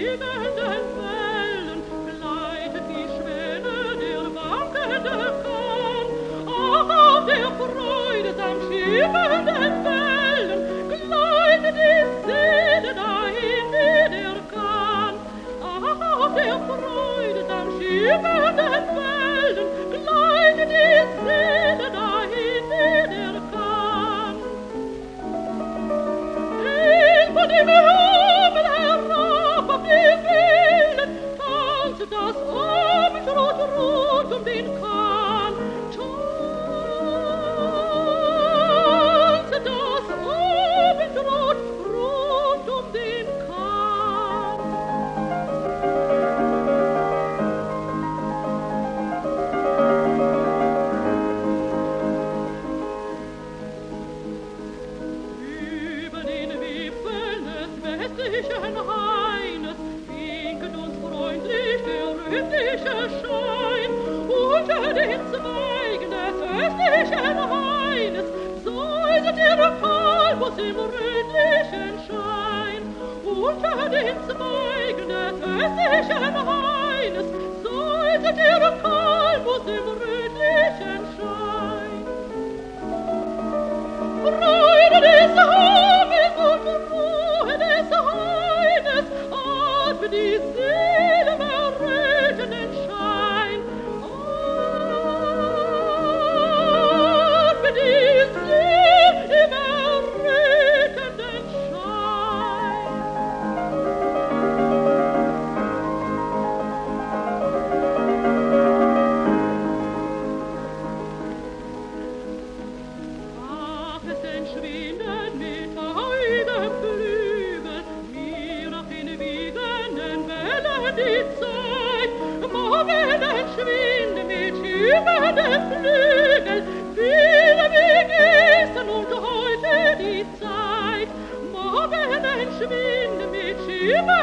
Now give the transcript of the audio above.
wiegenden Wellen gleitet die Schwelle der wankende Kahn. Ach, auf der Freude samt schiebenden Wellen gleitet die Seele dahin, wie der Kahn. Ach, auf der Freude samt schiebenden Wellen gleitet die Seele dahin, wie der Kahn. Von dem Himmel herab auf die Wellen tanzt das Abendrot rund um den Kahn. Tanzt das Abendrot rund um den Kahn. Über den Wipfeln des westlichen Haines winket uns freundlich der rötliche Schein. Unter den Zweigen des östlichen Haines säuselt der Kalbus im rötlichen Schein. Unter den Zweigen des östlichen Haines säuselt der Kalbus im rötlichen Schein. Freude des Haines und Ruhe des Haines, atme die Seele im errötenden Schein. Atme die Seele im errötenden Schein. Ach, es entschwindet mit heugem Flügel mir auf den wiegenden Wellen die Zeit. Morgen entschwinde mit schiebenden Flügel wieder wie gestern und heute die Zeit. Morgen entschwinde mit schiebenden